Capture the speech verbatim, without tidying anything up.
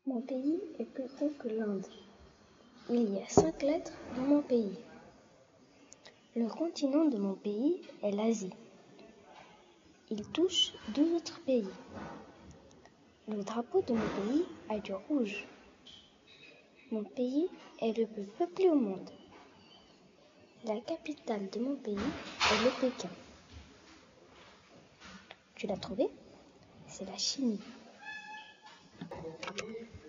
Mon pays est plus gros que l'Inde. Il y a cinq lettres dans mon pays. Le continent de mon pays est l'Asie. Il touche deux autres pays. Le drapeau de mon pays a du rouge. Mon pays est le plus peuplé au monde. La capitale de mon pays est le Pékin. Tu l'as trouvé? C'est la Chine.